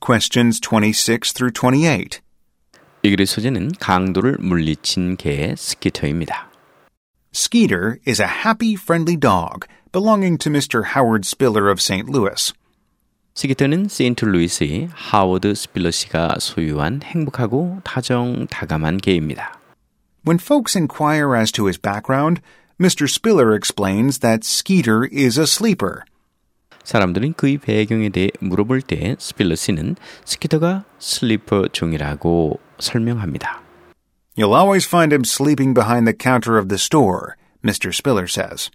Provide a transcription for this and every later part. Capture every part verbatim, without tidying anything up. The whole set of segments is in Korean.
Questions twenty-six through twenty-eight. 이 글의 소재는 강도를 물리친 개 스키터입니다. Skeeter is a happy, friendly dog belonging to Mister Howard Spiller of Saint Louis. 스키터는 세인트루이스의 하워드 스필러 씨가 소유한 행복하고 다정다감한 개입니다. When folks inquire as to his background, Mister Spiller explains that Skeeter is a sleeper. 사람들은 그의 배경에 대해 물어볼 때 스필러 씨는 스키터가 슬리퍼 종이라고 설명합니다. You'll always find him sleeping behind the counter of the store, Mister Spiller says.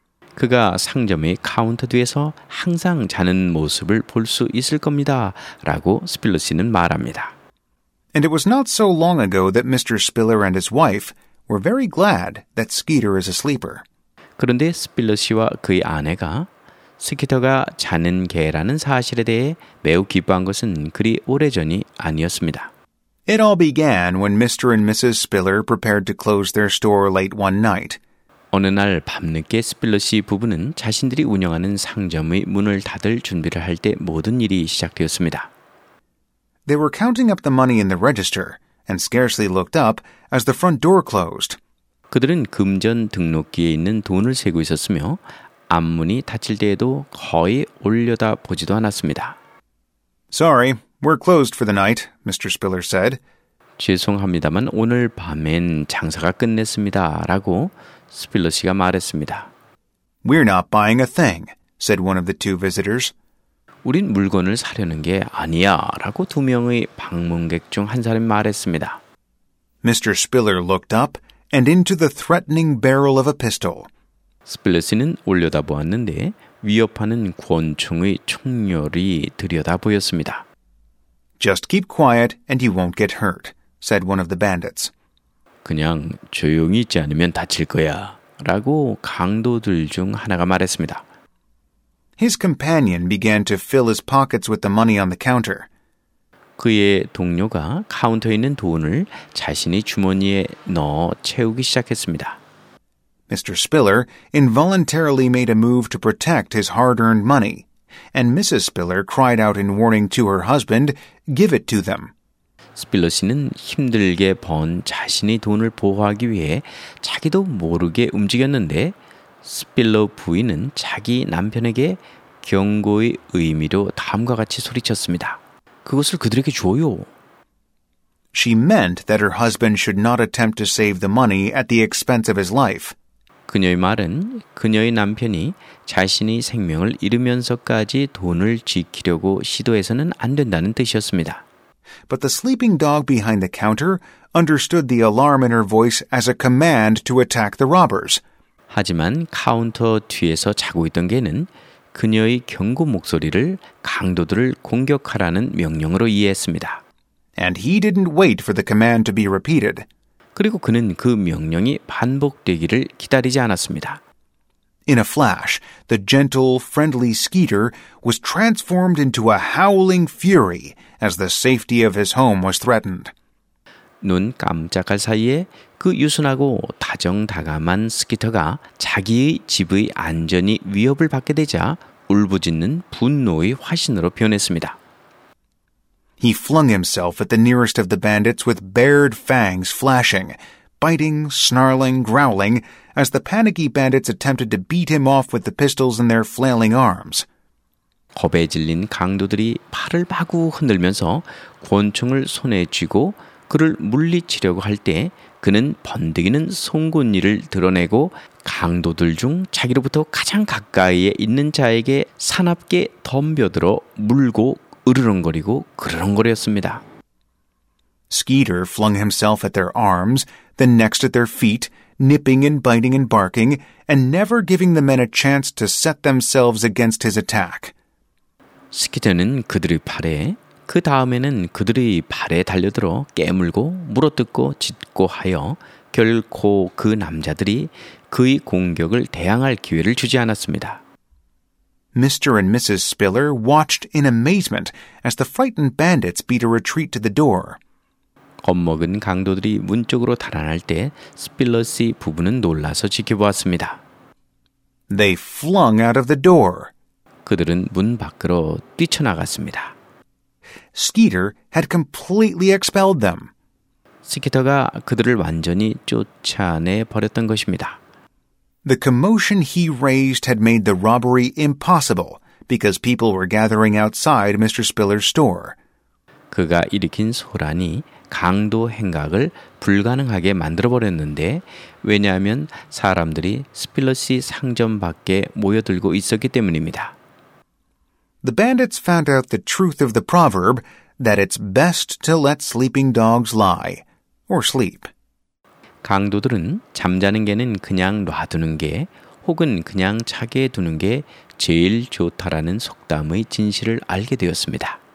그가 상점의 카운터 뒤에서 항상 자는 모습을 볼 수 있을 겁니다. 라고 스필러 씨는 말합니다. And it was not so long ago that Mister Spiller and his wife were very glad that Skeeter is a sleeper. 그런데 스필러 씨와 그의 아내가 스키터가 자는 개라는 사실에 대해 매우 기뻐한 것은 그리 오래전이 아니었습니다. It all began when Mister and Missus Spiller prepared to close their store late one night. 어느 날 밤늦게 스필러 씨 부부는 자신들이 운영하는 상점의 문을 닫을 준비를 할 때 모든 일이 시작되었습니다. They were counting up the money in the register and scarcely looked up as the front door closed. 그들은 금전 등록기에 있는 돈을 세고 있었으며 앞문이 닫힐 때에도 거의 올려다 보지도 않았습니다. Sorry, we're closed for the night, Mister Spiller said. 죄송합니다만 오늘 밤엔 장사가 끝냈습니다. 라고 스필러 씨가 말했습니다. We're not buying a thing, said one of the two visitors. 우린 물건을 사려는 게 아니야. 라고 두 명의 방문객 중 한 사람이 말했습니다. Mister Spiller looked up and into the threatening barrel of a pistol. 스필러 씨는 올려다보았는데 위협하는 권총의 총열이 들여다 보였습니다. Just keep quiet and you won't get hurt, said one of the bandits. 그냥 조용히 있지 않으면 다칠 거야. 라고 강도들 중 하나가 말했습니다. His companion began to fill his pockets with the money on the counter. 그의 동료가 카운터에 있는 돈을 자신의 주머니에 넣어 채우기 시작했습니다. Mister Spiller involuntarily made a move to protect his hard-earned money, and Missus Spiller cried out in warning to her husband, "Give it to them." 스필러 씨는 힘들게 번 자신의 돈을 보호하기 위해 자기도 모르게 움직였는데 스필러 부인은 자기 남편에게 경고의 의미로 다음과 같이 소리쳤습니다. 그것을 그들에게 줘요. She meant that her husband should not attempt to save the money at the expense of his life. 그녀의 말은 그녀의 남편이 자신의 생명을 잃으면서까지 돈을 지키려고 시도해서는 안 된다는 뜻이었습니다. But the sleeping dog behind the counter understood the alarm in her voice as a command to attack the robbers. 하지만 카운터 뒤에서 자고 있던 개는 그녀의 경고 목소리를 강도들을 공격하라는 명령으로 이해했습니다. And he didn't wait for the command to be repeated. 그리고 그는 그 명령이 반복되기를 기다리지 않았습니다. In a flash, the gentle, friendly Skeeter was transformed into a howling fury as the safety of his home was threatened. 눈 깜짝할 사이에 그 유순하고 다정다감한 스키터가 자기의 집의 안전이 위협을 받게 되자 울부짖는 분노의 화신으로 변했습니다. He flung himself at the nearest of the bandits with bared fangs flashing, biting, snarling, growling, as the panicky bandits attempted to beat him off with the pistols in their flailing arms. 겁에 질린 강도들이 팔을 마구 흔들면서 권총을 손에 쥐고 그를 물리치려고 할 때 그는 번득이는 송곳니를 드러내고 강도들 중 자기로부터 가장 가까이에 있는 자에게 사납게 덤벼들어 물고 으르렁거리고 그르렁거렸습니다. Skeeter flung himself at their arms, then next at their feet, nipping and biting and barking, and never giving the men a chance to set themselves against his attack. 스키터는 그들의 팔에, 그 다음에는 그들의 발에 달려들어 깨물고 물어뜯고 짖고 하여 결코 그 남자들이 그의 공격을 대항할 기회를 주지 않았습니다. Mister and Missus Spiller watched in amazement as the frightened bandits beat a retreat to the door. 겁먹은 강도들이 문 쪽으로 달아날 때 스필러 씨 부부는 놀라서 지켜보았습니다. They flung out of the door. 그들은 문 밖으로 뛰쳐나갔습니다. Skeeter had completely expelled them. 스키터가 그들을 완전히 쫓아내 버렸던 것입니다. The commotion he raised had made the robbery impossible because people were gathering outside Mister Spiller's store. 그가 일으킨 소란이 강도 행각을 불가능하게 만들어버렸는데 왜냐하면 사람들이 스필러 씨 상점 밖에 모여들고 있었기 때문입니다. The bandits found out the truth of the proverb that it's best to let sleeping dogs lie, or sleep. 강도들은 잠자는 개는 그냥 놔두는 게 혹은 그냥 차게 두는 게 제일 좋다라는 속담의 진실을 알게 되었습니다.